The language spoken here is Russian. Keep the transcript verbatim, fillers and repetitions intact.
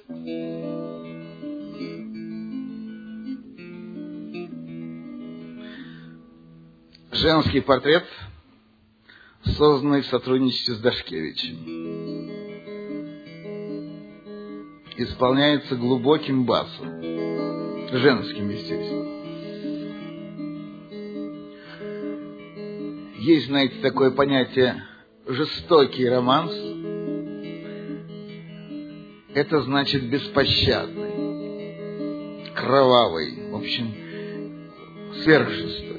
Женский портрет, созданный в сотрудничестве с Дашкевичем, исполняется глубоким басом, женским, естественно. Есть, знаете, такое понятие «жестокий романс». Это значит беспощадный, кровавый, в общем, сверхжестокий.